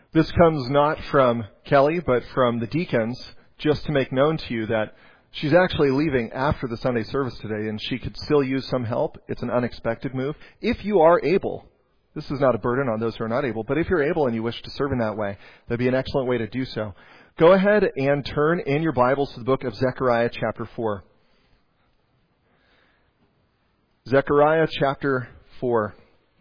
This comes not from Kelly, but from the deacons, just to make known to you that she's actually leaving after the Sunday service today, and she could still use some help. It's an unexpected move. If you are able, this is not a burden on those who are not able, but if you're able and you wish to serve in that way, that'd be an excellent way to do so. Go ahead and turn in your Bibles to the book of Zechariah chapter 4. Zechariah chapter 4.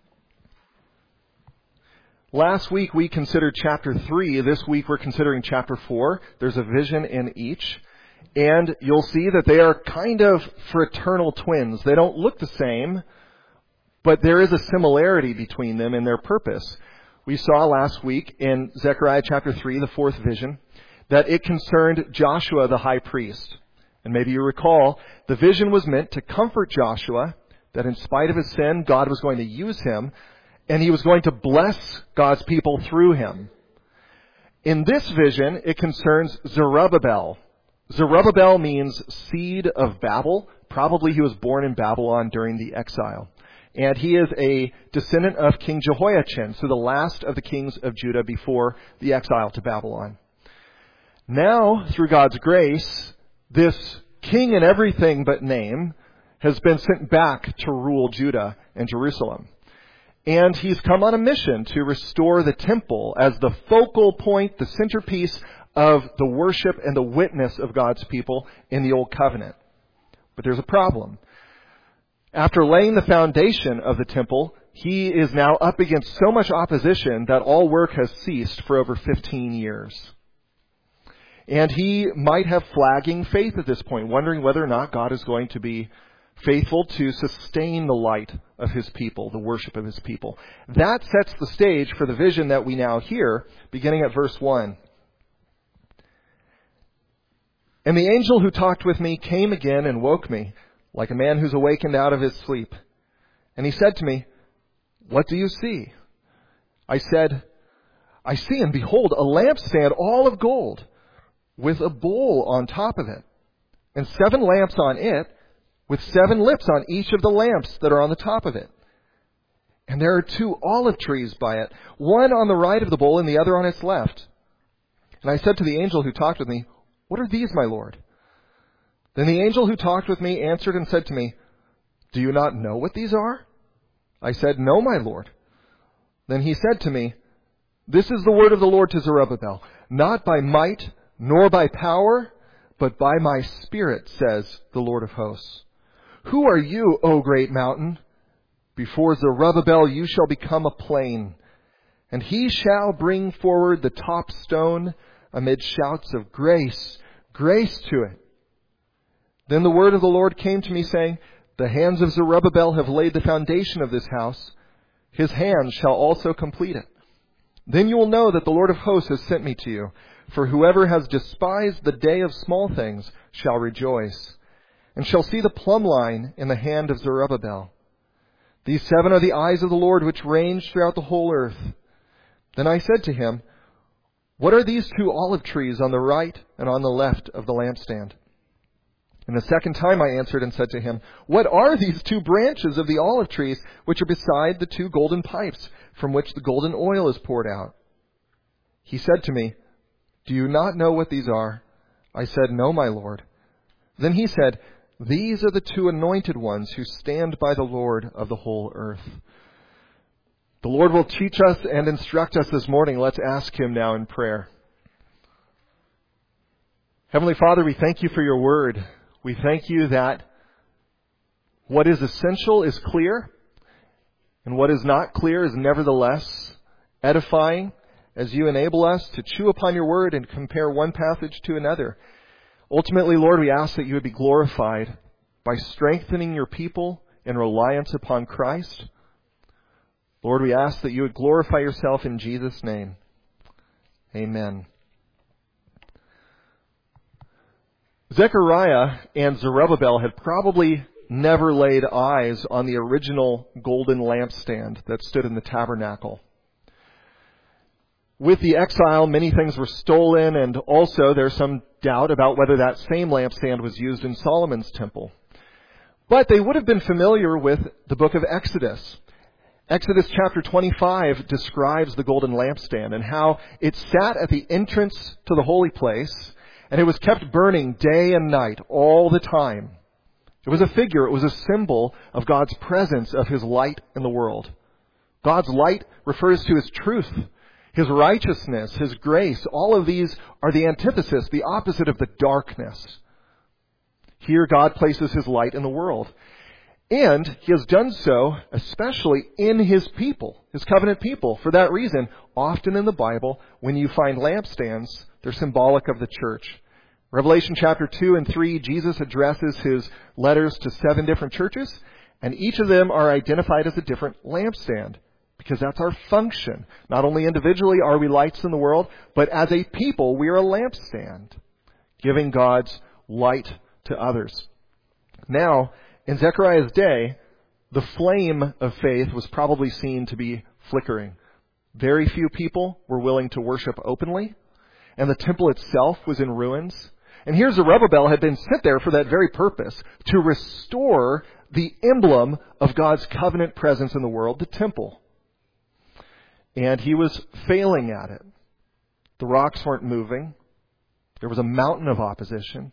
Last week we considered chapter 3. This week we're considering chapter 4. There's a vision in each. And you'll see that they are kind of fraternal twins. They don't look the same, but there is a similarity between them in their purpose. We saw last week in Zechariah chapter 3, the fourth vision, that it concerned Joshua the high priest. And maybe you recall, the vision was meant to comfort Joshua that in spite of his sin, God was going to use him, and he was going to bless God's people through him. In this vision, it concerns Zerubbabel. Zerubbabel means seed of Babel. Probably he was born in Babylon during the exile. And he is a descendant of King Jehoiachin, so the last of the kings of Judah before the exile to Babylon. Now, through God's grace, this king in everything but name has been sent back to rule Judah and Jerusalem. And he's come on a mission to restore the temple as the focal point, the centerpiece of the worship and the witness of God's people in the Old Covenant. But there's a problem. After laying the foundation of the temple, he is now up against so much opposition that all work has ceased for over 15 years. And he might have flagging faith at this point, wondering whether or not God is going to be faithful to sustain the light of his people, the worship of his people. That sets the stage for the vision that we now hear, beginning at verse 1. And the angel who talked with me came again and woke me, like a man who's awakened out of his sleep. And he said to me, "What do you see?" I said, "I see, and behold, a lampstand all of gold, with a bowl on top of it, and 7 lamps on it, with 7 lips on each of the lamps that are on the top of it. And there are 2 olive trees by it, one on the right of the bowl and the other on its left." And I said to the angel who talked with me, "What are these, my Lord?" Then the angel who talked with me answered and said to me, "Do you not know what these are?" I said, "No, my Lord." Then he said to me, "This is the word of the Lord to Zerubbabel, not by might nor by power, but by my Spirit, says the Lord of hosts. Who are you, O great mountain? Before Zerubbabel you shall become a plain, and he shall bring forward the top stone amid shouts of grace, grace to it." Then the word of the Lord came to me, saying, "The hands of Zerubbabel have laid the foundation of this house. His hands shall also complete it. Then you will know that the Lord of hosts has sent me to you. For whoever has despised the day of small things shall rejoice, and shall see the plumb line in the hand of Zerubbabel. These 7 are the eyes of the Lord which range throughout the whole earth." Then I said to him, "What are these 2 olive trees on the right and on the left of the lampstand?" And the second time I answered and said to him, "What are these 2 branches of the olive trees which are beside the 2 golden pipes from which the golden oil is poured out?" He said to me, "Do you not know what these are?" I said, "No, my Lord." Then he said, "These are the 2 anointed ones who stand by the Lord of the whole earth." The Lord will teach us and instruct us this morning. Let's ask him now in prayer. Heavenly Father, we thank you for your word. We thank you that what is essential is clear, and what is not clear is nevertheless edifying, as you enable us to chew upon your word and compare one passage to another. Ultimately, Lord, we ask that you would be glorified by strengthening your people in reliance upon Christ. Lord, we ask that you would glorify yourself in Jesus' name. Amen. Zechariah and Zerubbabel had probably never laid eyes on the original golden lampstand that stood in the tabernacle. With the exile, many things were stolen, and also there's some doubt about whether that same lampstand was used in Solomon's temple. But they would have been familiar with the book of Exodus. Exodus chapter 25 describes the golden lampstand and how it sat at the entrance to the holy place, and it was kept burning day and night all the time. It was a figure, it was a symbol of God's presence, of His light in the world. God's light refers to His truth, His righteousness, His grace. All of these are the antithesis, the opposite of the darkness. Here God places His light in the world. And He has done so especially in His people, His covenant people. For that reason, often in the Bible, when you find lampstands, they're symbolic of the church. Revelation chapter 2 and 3, Jesus addresses His letters to 7 different churches, and each of them are identified as a different lampstand, because that's our function. Not only individually are we lights in the world, but as a people, we are a lampstand, giving God's light to others. Now, in Zechariah's day, the flame of faith was probably seen to be flickering. Very few people were willing to worship openly, and the temple itself was in ruins. And here Zerubbabel had been sent there for that very purpose, to restore the emblem of God's covenant presence in the world, the temple. And he was failing at it. The rocks weren't moving. There was a mountain of opposition.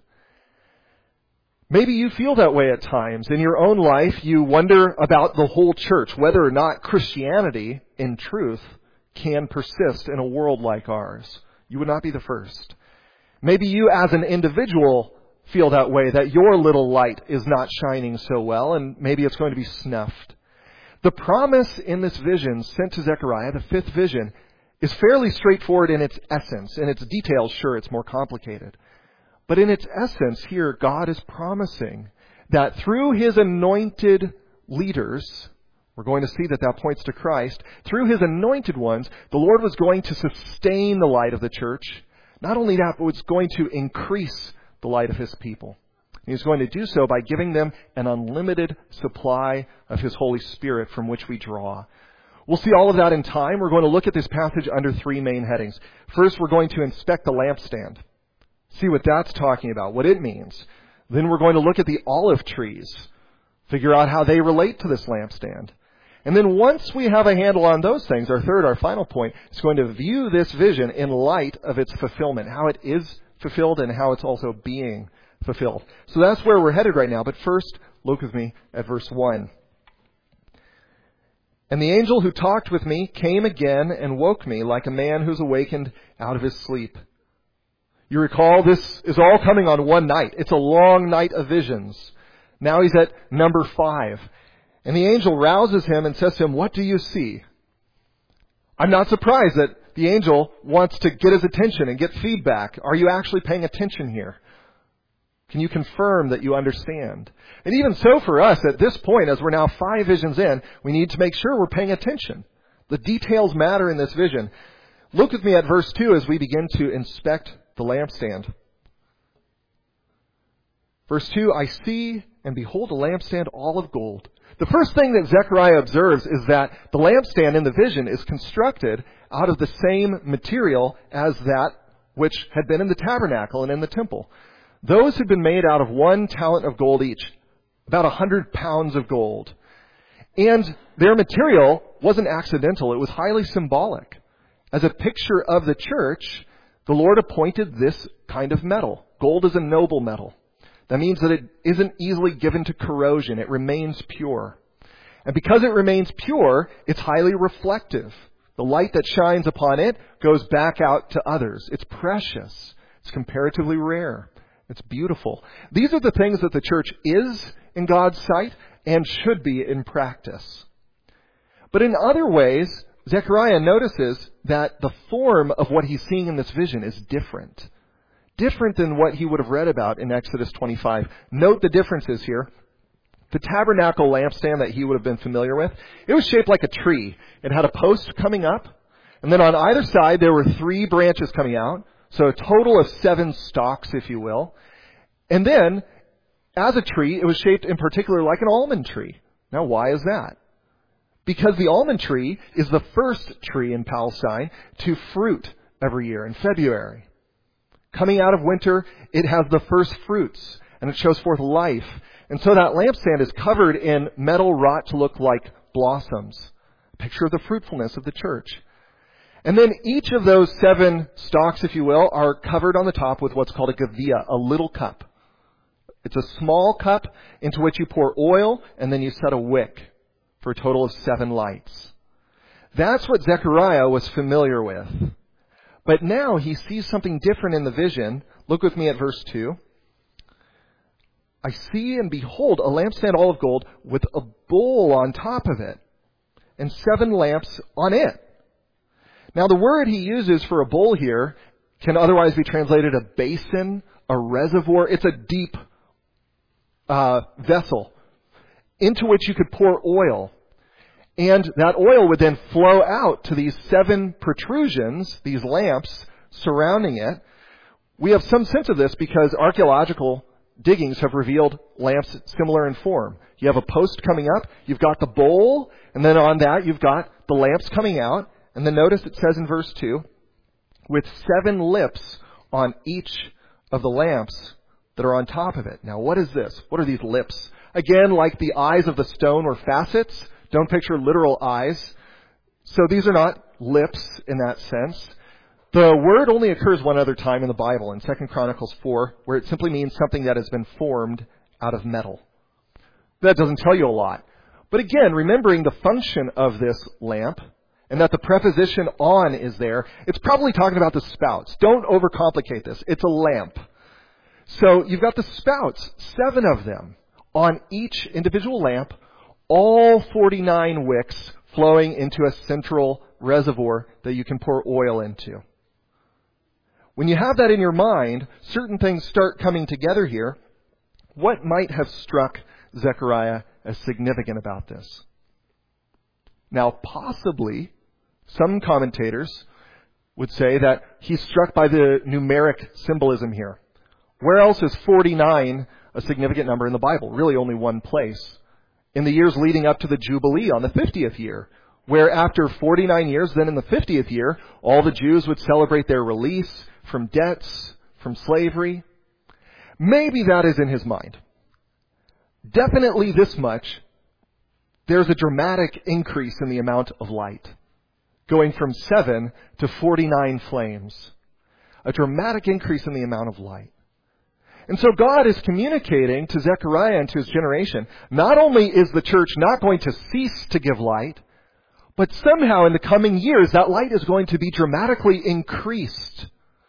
Maybe you feel that way at times. In your own life, you wonder about the whole church, whether or not Christianity, in truth, can persist in a world like ours. You would not be the first. Maybe you as an individual feel that way, that your little light is not shining so well, and maybe it's going to be snuffed. The promise in this vision sent to Zechariah, the 5th vision, is fairly straightforward in its essence. In its details, sure, it's more complicated. But in its essence here, God is promising that through His anointed leaders, we're going to see that that points to Christ, through His anointed ones, the Lord was going to sustain the light of the church. Not only that, but was going to increase the light of His people. He was going to do so by giving them an unlimited supply of His Holy Spirit from which we draw. We'll see all of that in time. We're going to look at this passage under 3 main headings. First, we're going to inspect the lampstand. See what that's talking about, what it means. Then we're going to look at the olive trees, figure out how they relate to this lampstand. And then once we have a handle on those things, our final point is going to view this vision in light of its fulfillment, how it is fulfilled and how it's also being fulfilled. So that's where we're headed right now. But first, look with me at verse 1. And the angel who talked with me came again and woke me like a man who's awakened out of his sleep. You recall, this is all coming on one night. It's a long night of visions. Now he's at number 5. And the angel rouses him and says to him, "What do you see?" I'm not surprised that the angel wants to get his attention and get feedback. Are you actually paying attention here? Can you confirm that you understand? And even so for us, at this point, as we're now 5 visions in, we need to make sure we're paying attention. The details matter in this vision. Look with me at verse 2 as we begin to inspect the lampstand. Verse 2, I see and behold a lampstand all of gold. The first thing that Zechariah observes is that the lampstand in the vision is constructed out of the same material as that which had been in the tabernacle and in the temple. Those had been made out of 1 talent of gold each, about 100 pounds of gold. And their material wasn't accidental, it was highly symbolic. As a picture of the church, the Lord appointed this kind of metal. Gold is a noble metal. That means that it isn't easily given to corrosion. It remains pure. And because it remains pure, it's highly reflective. The light that shines upon it goes back out to others. It's precious. It's comparatively rare. It's beautiful. These are the things that the church is in God's sight and should be in practice. But in other ways, Zechariah notices that the form of what he's seeing in this vision is different. Different than what he would have read about in Exodus 25. Note the differences here. The tabernacle lampstand that he would have been familiar with, it was shaped like a tree. It had a post coming up, and then on either side there were 3 branches coming out, so a total of 7 stalks, if you will. And then, as a tree, it was shaped in particular like an almond tree. Now, why is that? Because the almond tree is the first tree in Palestine to fruit every year in February. Coming out of winter, it has the first fruits, and it shows forth life. And so that lampstand is covered in metal wrought to look like blossoms. a picture of the fruitfulness of the church. And then each of those 7 stalks, if you will, are covered on the top with what's called a gavia, a little cup. It's a small cup into which you pour oil, and then you set a wick for a total of 7 lights. That's what Zechariah was familiar with. But now he sees something different in the vision. Look with me at verse 2. I see and behold a lampstand all of gold with a bowl on top of it and 7 lamps on it. Now the word he uses for a bowl here can otherwise be translated a basin, a reservoir. It's a deep vessel into which you could pour oil. And that oil would then flow out to these 7 protrusions, these lamps surrounding it. We have some sense of this because archaeological diggings have revealed lamps similar in form. You have a post coming up, you've got the bowl, and then on that you've got the lamps coming out. And then notice it says in verse 2, with 7 lips on each of the lamps that are on top of it. Now what is this? What are these lips? Again, like the eyes of the stone or facets. Don't picture literal eyes. So these are not lips in that sense. The word only occurs one other time in the Bible, in 2 Chronicles 4, where it simply means something that has been formed out of metal. That doesn't tell you a lot. But again, remembering the function of this lamp, and that the preposition on is there, it's probably talking about the spouts. Don't overcomplicate this. It's a lamp. So you've got the spouts, 7 of them, on each individual lamp, all 49 wicks flowing into a central reservoir that you can pour oil into. When you have that in your mind, certain things start coming together here. What might have struck Zechariah as significant about this? Now, possibly, some commentators would say that he's struck by the numeric symbolism here. Where else is 49 a significant number in the Bible? Really only one place. In the years leading up to the Jubilee on the 50th year, where after 49 years, then in the 50th year, all the Jews would celebrate their release from debts, from slavery. Maybe that is in his mind. Definitely this much. There's a dramatic increase in the amount of light, going from 7 to 49 flames. A dramatic increase in the amount of light. And so God is communicating to Zechariah and to his generation, not only is the church not going to cease to give light, but somehow in the coming years that light is going to be dramatically increased.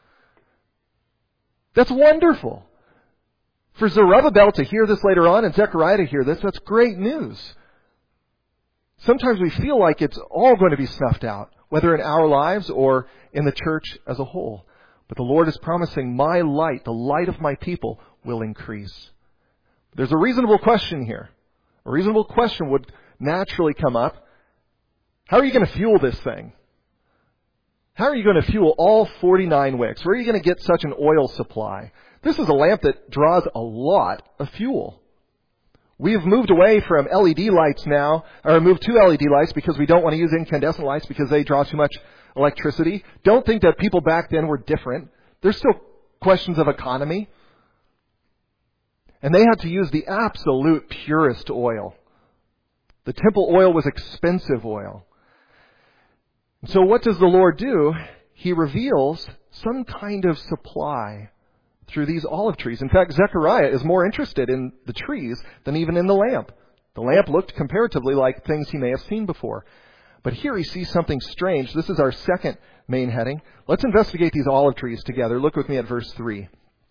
That's wonderful. For Zerubbabel to hear this later on and Zechariah to hear this, that's great news. Sometimes we feel like it's all going to be snuffed out, whether in our lives or in the church as a whole. But the Lord is promising, my light, the light of my people, will increase. There's a reasonable question here. A reasonable question would naturally come up. How are you going to fuel this thing? How are you going to fuel all 49 wicks? Where are you going to get such an oil supply? This is a lamp that draws a lot of fuel. We've moved away from LED lights now, or moved to LED lights because we don't want to use incandescent lights because they draw too much electricity. Don't think that people back then were different. There's still questions of economy. And they had to use the absolute purest oil. The temple oil was expensive oil. So what does the Lord do? He reveals some kind of supply through these olive trees. In fact, Zechariah is more interested in the trees than even in the lamp. The lamp looked comparatively like things he may have seen before. But here he sees something strange. This is our second main heading. Let's investigate these olive trees together. Look with me at verse 3.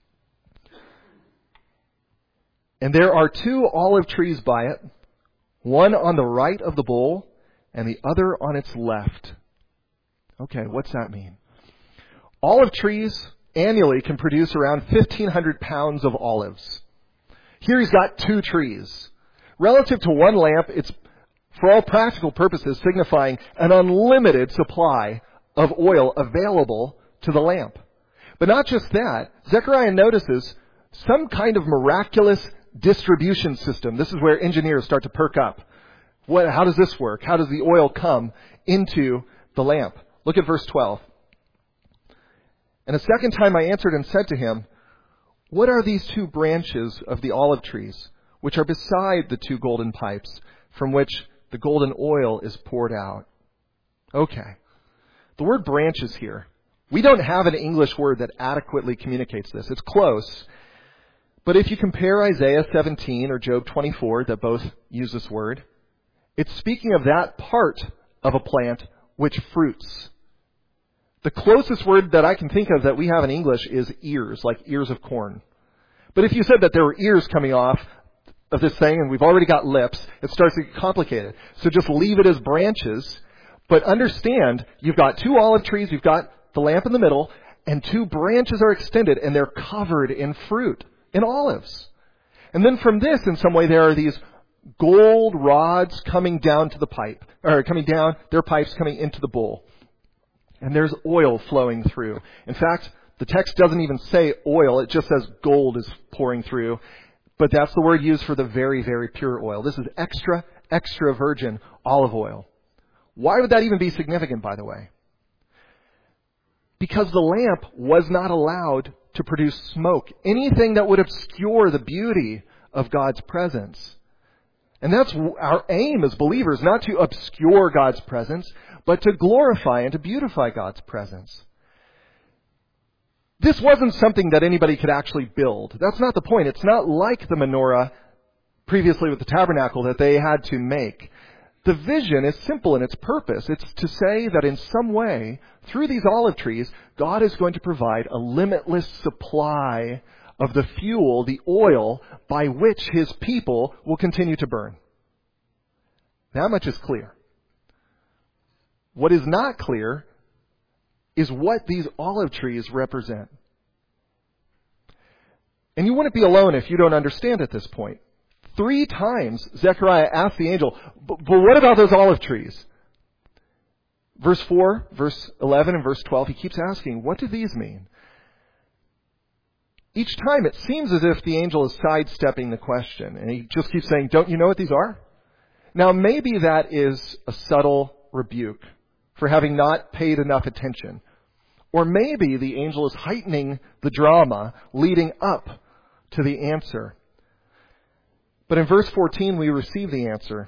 And there are 2 olive trees by it, one on the right of the bowl and the other on its left. Okay, what's that mean? Olive trees annually can produce around 1,500 pounds of olives. Here he's got 2 trees. Relative to one lamp, it's, for all practical purposes, signifying an unlimited supply of oil available to the lamp. But not just that. Zechariah notices some kind of miraculous distribution system. This is where engineers start to perk up. How does this work? How does the oil come into the lamp? Look at verse 12. And a second time I answered and said to him, what are these 2 branches of the olive trees, which are beside the 2 golden pipes, from which the golden oil is poured out. Okay. The word branches here. We don't have an English word that adequately communicates this. It's close. But if you compare Isaiah 17 or Job 24, that both use this word, it's speaking of that part of a plant which fruits. The closest word that I can think of that we have in English is ears, like ears of corn. But if you said that there were ears coming off of this thing and we've already got lips, it starts to get complicated. So just leave it as branches. But understand, you've got two olive trees, you've got the lamp in the middle, and two branches are extended and they're covered in fruit, in olives. And then from this, in some way, there are these gold rods coming down to the pipe, or coming down, their pipes coming into the bowl. And there's oil flowing through. In fact, the text doesn't even say oil, it just says gold is pouring through. But that's the word used for the very, very pure oil. This is extra, extra virgin olive oil. Why would that even be significant, by the way? Because the lamp was not allowed to produce smoke, anything that would obscure the beauty of God's presence. And that's our aim as believers, not to obscure God's presence, but to glorify and to beautify God's presence. This wasn't something that anybody could actually build. That's not the point. It's not like the menorah previously with the tabernacle that they had to make. The vision is simple in its purpose. It's to say that in some way, through these olive trees, God is going to provide a limitless supply of the fuel, the oil, by which His people will continue to burn. That much is clear. What is not clear is what these olive trees represent. And you wouldn't be alone if you don't understand at this point. 3 times Zechariah asked the angel, but what about those olive trees? Verse 4, verse 11, and verse 12, he keeps asking, what do these mean? Each time it seems as if the angel is sidestepping the question, and he just keeps saying, don't you know what these are? Now maybe that is a subtle rebuke for having not paid enough attention. Or maybe the angel is heightening the drama leading up to the answer. But in verse 14 we receive the answer.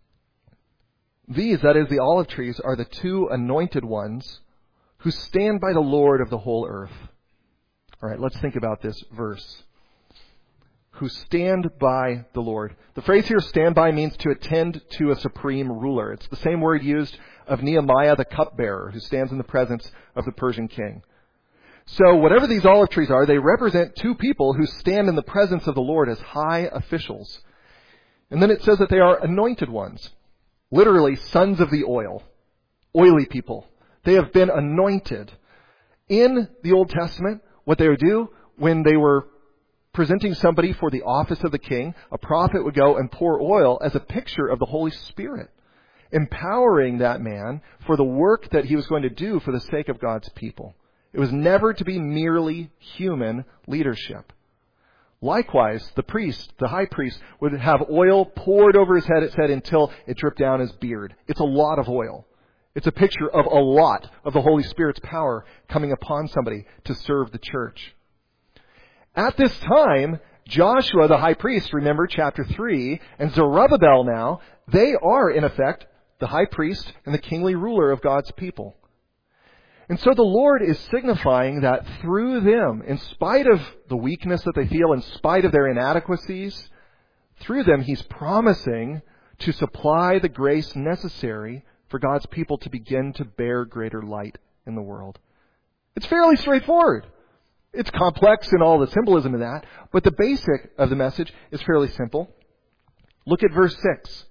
These, that is the olive trees, are the 2 anointed ones who stand by the Lord of the whole earth. All right, let's think about this verse. Who stand by the Lord. The phrase here, stand by, means to attend to a supreme ruler. It's the same word used of Nehemiah the cupbearer, who stands in the presence of the Persian king. So whatever these olive trees are, they represent 2 people who stand in the presence of the Lord as high officials. And then it says that they are anointed ones. Literally, sons of the oil. Oily people. They have been anointed. In the Old Testament, what they would do when they were presenting somebody for the office of the king, a prophet would go and pour oil as a picture of the Holy Spirit, empowering that man for the work that he was going to do for the sake of God's people. It was never to be merely human leadership. Likewise, the priest, the high priest, would have oil poured over his head, it said, until it dripped down his beard. It's a lot of oil. It's a picture of a lot of the Holy Spirit's power coming upon somebody to serve the church. At this time, Joshua, the high priest, remember chapter 3, and Zerubbabel now, they are, in effect, the high priest and the kingly ruler of God's people. And so the Lord is signifying that through them, in spite of the weakness that they feel, in spite of their inadequacies, through them He's promising to supply the grace necessary for God's people to begin to bear greater light in the world. It's fairly straightforward. It's complex in all the symbolism of that, but the basic of the message is fairly simple. Look at verse 6.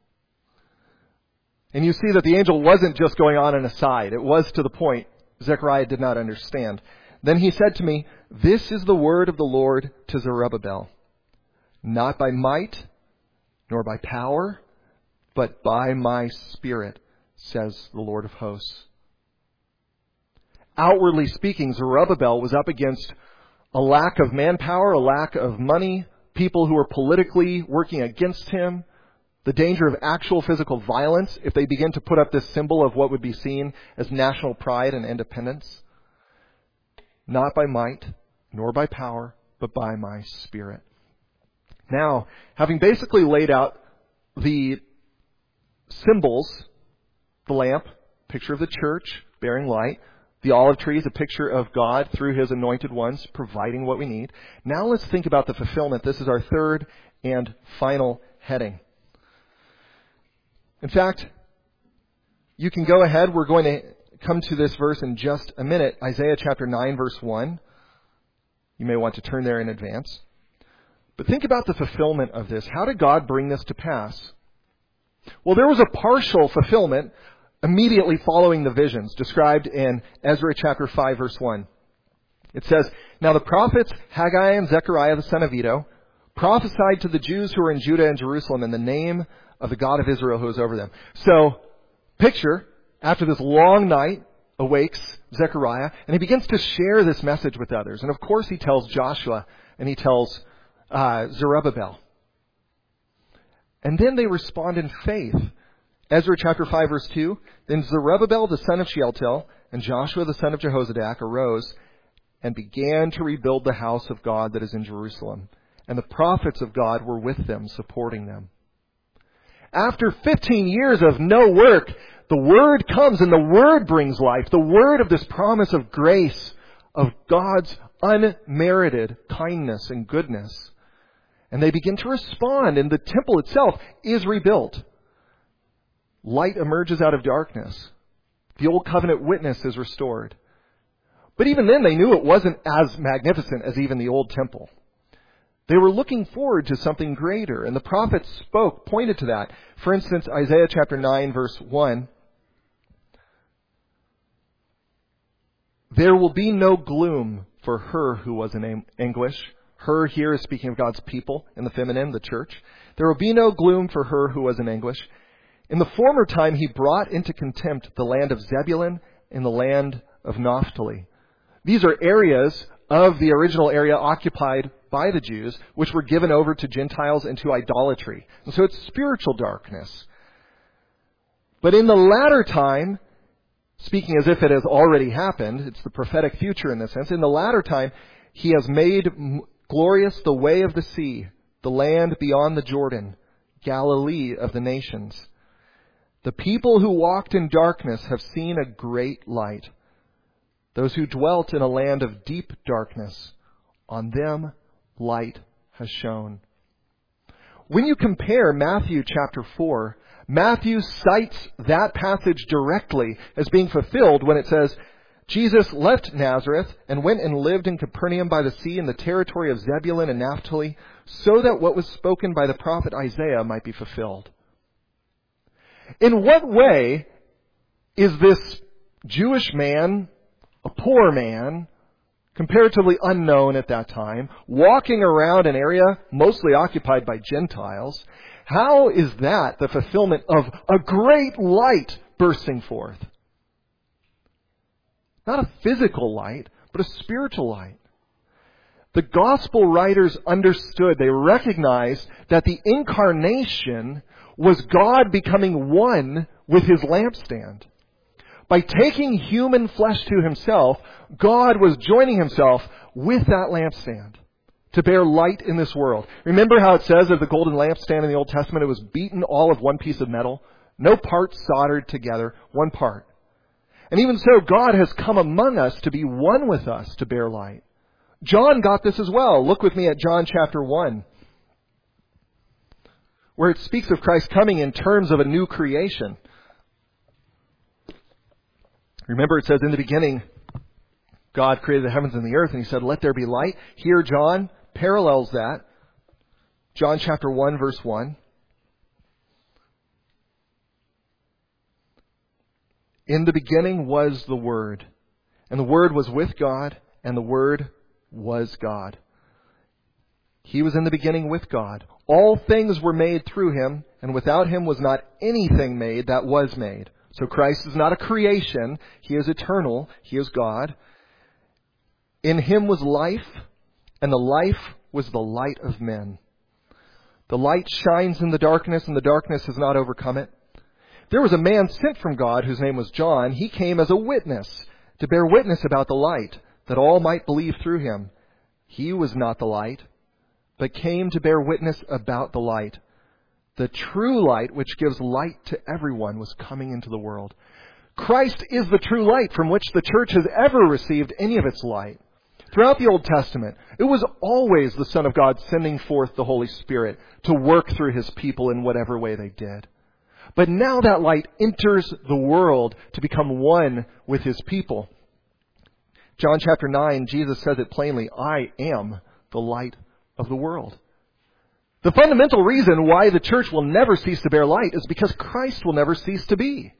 And you see that the angel wasn't just going on an aside. It was to the point. Zechariah did not understand. Then he said to me, this is the word of the Lord to Zerubbabel. Not by might, nor by power, but by my Spirit, says the Lord of hosts. Outwardly speaking, Zerubbabel was up against a lack of manpower, a lack of money, people who were politically working against him, the danger of actual physical violence if they begin to put up this symbol of what would be seen as national pride and independence. Not by might, nor by power, but by my Spirit. Now, having basically laid out the symbols, the lamp, picture of the church, bearing light. The olive tree is a picture of God through His anointed ones, providing what we need. Now let's think about the fulfillment. This is our third and final heading. In fact, you can go ahead. We're going to come to this verse in just a minute. Isaiah chapter 9, verse 1. You may want to turn there in advance. But think about the fulfillment of this. How did God bring this to pass? Well, there was a partial fulfillment immediately following the visions described in Ezra chapter 5, verse 1. It says, "Now the prophets Haggai and Zechariah the son of Iddo prophesied to the Jews who were in Judah and Jerusalem in the name of the God of Israel who was over them." So, picture, after this long night, awakes Zechariah, and he begins to share this message with others. And of course he tells Joshua, and he tells Zerubbabel. And then they respond in faith. Ezra chapter 5, verse 2, "Then Zerubbabel the son of Shealtiel and Joshua the son of Jehozadak arose and began to rebuild the house of God that is in Jerusalem. And the prophets of God were with them, supporting them." After 15 years of no work, the Word comes and the Word brings life. The Word of this promise of grace, of God's unmerited kindness and goodness. And they begin to respond, and the temple itself is rebuilt. Light emerges out of darkness. The old covenant witness is restored. But even then they knew it wasn't as magnificent as even the old temple. They were looking forward to something greater, and the prophets pointed to that. For instance, Isaiah chapter 9, verse 1. "There will be no gloom for her who was in anguish." Her here is speaking of God's people in the feminine, the church. "There will be no gloom for her who was in anguish. In the former time he brought into contempt the land of Zebulun and the land of Naphtali." These are areas of the original area occupied by the Jews, which were given over to Gentiles and to idolatry. And so it's spiritual darkness. But in the latter time, speaking as if it has already happened, it's the prophetic future in this sense, in the latter time, he has made glorious the way of the sea, the land beyond the Jordan, Galilee of the nations. The people who walked in darkness have seen a great light. Those who dwelt in a land of deep darkness, on them light has shone. When you compare Matthew chapter 4, Matthew cites that passage directly as being fulfilled when it says, "Jesus left Nazareth and went and lived in Capernaum by the sea in the territory of Zebulun and Naphtali, so that what was spoken by the prophet Isaiah might be fulfilled." In what way is this Jewish man, a poor man, comparatively unknown at that time, walking around an area mostly occupied by Gentiles? How is that the fulfillment of a great light bursting forth? Not a physical light, but a spiritual light. The gospel writers understood, they recognized that the incarnation was God becoming one with His lampstand. By taking human flesh to Himself, God was joining Himself with that lampstand to bear light in this world. Remember how it says of the golden lampstand in the Old Testament, it was beaten all of one piece of metal, no parts soldered together, one part. And even so, God has come among us to be one with us to bear light. John got this as well. Look with me at John chapter 1, where it speaks of Christ coming in terms of a new creation. Remember, it says in the beginning, God created the heavens and the earth, and He said, "Let there be light." Here, John parallels that. John chapter 1, verse 1. "In the beginning was the Word, and the Word was with God, and the Word was God. He was in the beginning with God. All things were made through Him, and without Him was not anything made that was made." So Christ is not a creation. He is eternal. He is God. "In Him was life, and the life was the light of men. The light shines in the darkness, and the darkness has not overcome it. There was a man sent from God whose name was John. He came as a witness to bear witness about the light, that all might believe through him. He was not the light, but came to bear witness about the light. The true light, which gives light to everyone, was coming into the world. Christ is the true light from which the church has ever received any of its light. Throughout the Old Testament, it was always the Son of God sending forth the Holy Spirit to work through His people in whatever way they did. But now that light enters the world to become one with His people. John chapter 9, Jesus says it plainly, I am the light of the world. The fundamental reason why the church will never cease to bear light is because Christ will never cease to be.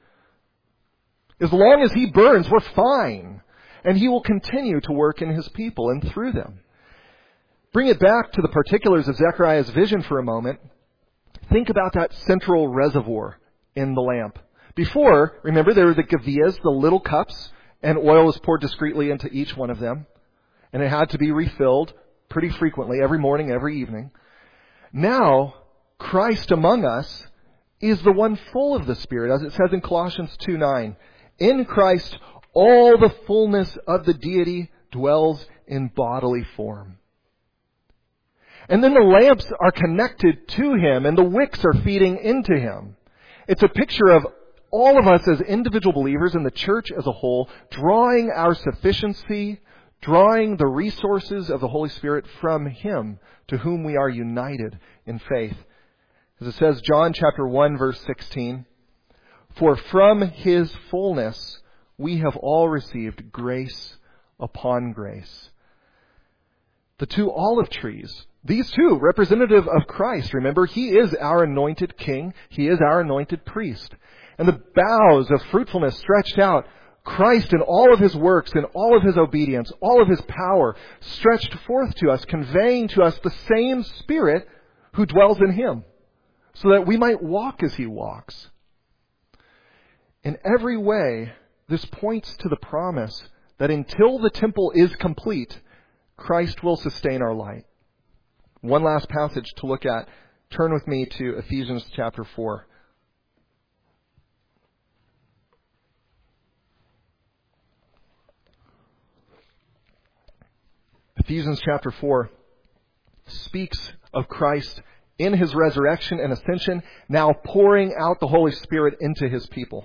As long as He burns, we're fine. And He will continue to work in His people and through them. Bring it back to the particulars of Zechariah's vision for a moment. Think about that central reservoir in the lamp. Before, remember, there were the gavias, the little cups, and oil was poured discreetly into each one of them. And it had to be refilled pretty frequently, every morning, every evening. Now, Christ among us is the one full of the Spirit, as it says in Colossians 2:9. In Christ, all the fullness of the deity dwells in bodily form. And then the lamps are connected to Him and the wicks are feeding into Him. It's a picture of all of us as individual believers in the church as a whole, drawing our sufficiency, drawing the resources of the Holy Spirit from Him, to whom we are united in faith. As it says, John chapter 1, verse 16, for from His fullness we have all received grace upon grace. The two olive trees, these two, representative of Christ. Remember, He is our anointed King. He is our anointed priest. And the boughs of fruitfulness stretched out, Christ in all of His works, in all of His obedience, all of His power, stretched forth to us, conveying to us the same Spirit who dwells in Him, so that we might walk as He walks. In every way, this points to the promise that until the temple is complete, Christ will sustain our light. One last passage to look at. Turn with me to Ephesians chapter 4. Ephesians chapter 4 speaks of Christ in His resurrection and ascension, now pouring out the Holy Spirit into His people.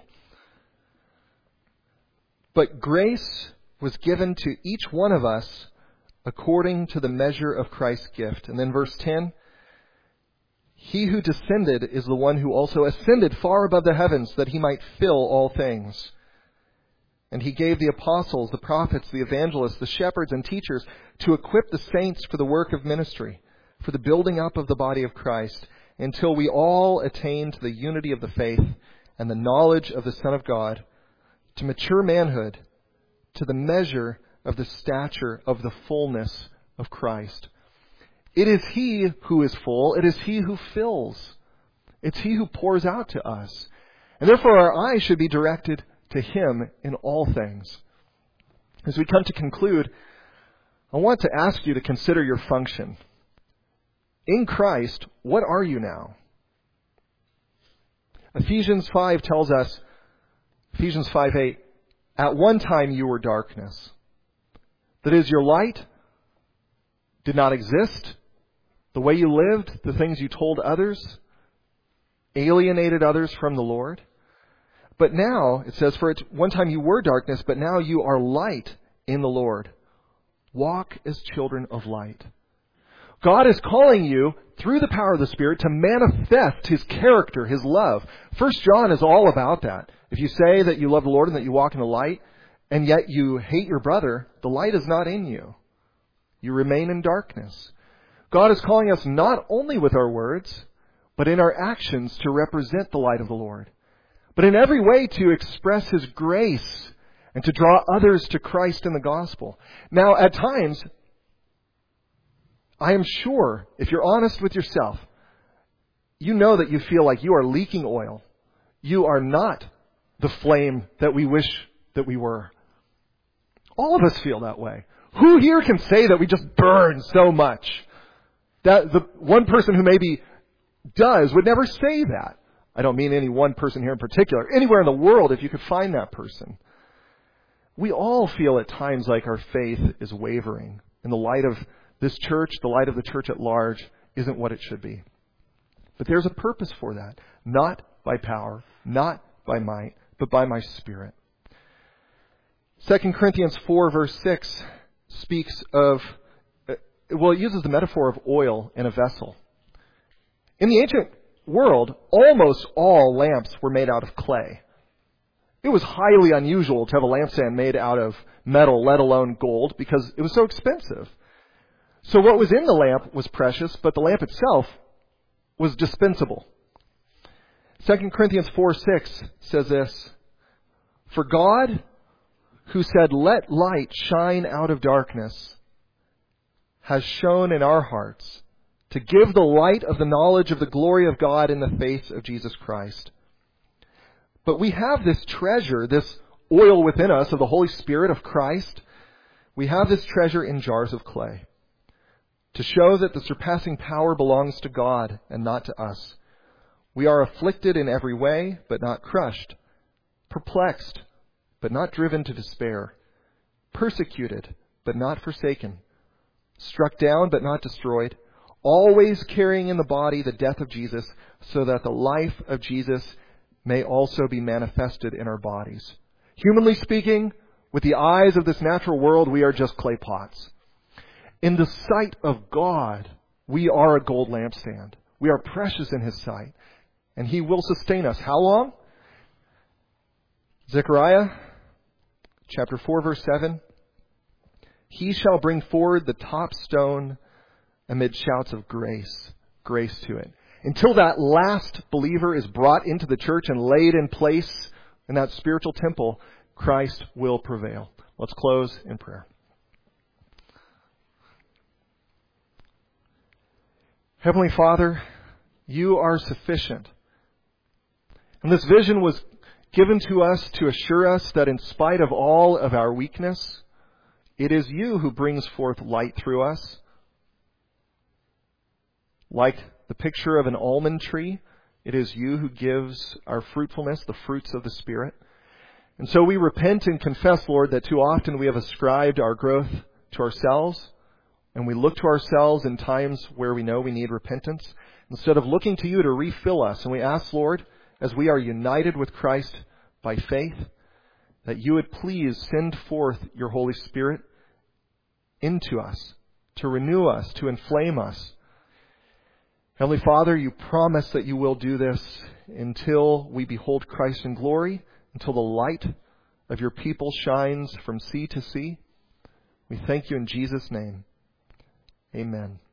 But grace was given to each one of us according to the measure of Christ's gift. And then verse 10, He who descended is the one who also ascended far above the heavens, that He might fill all things. And He gave the apostles, the prophets, the evangelists, the shepherds and teachers to equip the saints for the work of ministry, for the building up of the body of Christ, until we all attain to the unity of the faith and the knowledge of the Son of God, to mature manhood, to the measure of the stature of the fullness of Christ. It is He who is full. It is He who fills. It's He who pours out to us. And therefore our eyes should be directed to Him in all things. As we come to conclude, I want to ask you to consider your function. In Christ, what are you now? Ephesians 5 tells us, Ephesians 5:8, at one time you were darkness. That is, your light did not exist. The way you lived, the things you told others, alienated others from the Lord. But now, it says, for at one time you were darkness, but now you are light in the Lord. Walk as children of light. God is calling you, through the power of the Spirit, to manifest His character, His love. 1 John is all about that. If you say that you love the Lord and that you walk in the light, and yet you hate your brother, the light is not in you. You remain in darkness. God is calling us not only with our words, but in our actions to represent the light of the Lord. But in every way to express His grace and to draw others to Christ in the gospel. Now, at times, I am sure, if you're honest with yourself, you know that you feel like you are leaking oil. You are not the flame that we wish that we were. All of us feel that way. Who here can say that we just burn so much? That the one person who maybe does would never say that. I don't mean any one person here in particular. Anywhere in the world, if you could find that person. We all feel at times like our faith is wavering. In the light of this church, the light of the church at large isn't what it should be. But there's a purpose for that. Not by power, not by might, but by my Spirit. 2 Corinthians 4 verse 6 speaks of, it uses the metaphor of oil in a vessel. In the ancient world, almost all lamps were made out of clay. It was highly unusual to have a lampstand made out of metal, let alone gold, because it was so expensive. So what was in the lamp was precious, but the lamp itself was dispensable. 2 Corinthians 4:6 says this, "For God, who said, 'Let light shine out of darkness,' has shone in our hearts to give the light of the knowledge of the glory of God in the face of Jesus Christ." But we have this treasure, this oil within us of the Holy Spirit of Christ. We have this treasure in jars of clay to show that the surpassing power belongs to God and not to us. We are afflicted in every way, but not crushed, perplexed, but not driven to despair, persecuted, but not forsaken, struck down, but not destroyed, always carrying in the body the death of Jesus, so that the life of Jesus may also be manifested in our bodies. Humanly speaking, with the eyes of this natural world, we are just clay pots. In the sight of God, we are a gold lampstand. We are precious in His sight, and He will sustain us. How long? Zechariah chapter 4 verse 7. "He shall bring forward the top stone amid shouts of grace to it." Until that last believer is brought into the church and laid in place in that spiritual temple, Christ will prevail. Let's close in prayer. Heavenly Father, You are sufficient. And this vision was given to us to assure us that in spite of all of our weakness, it is You who brings forth light through us. Like the picture of an almond tree, it is You who gives our fruitfulness, the fruits of the Spirit. And so we repent and confess, Lord, that too often we have ascribed our growth to ourselves, and we look to ourselves in times where we know we need repentance, instead of looking to You to refill us. And we ask, Lord, as we are united with Christ by faith, that You would please send forth Your Holy Spirit into us, to renew us, to inflame us. Heavenly Father, You promise that You will do this until we behold Christ in glory, until the light of Your people shines from sea to sea. We thank You in Jesus' name. Amen.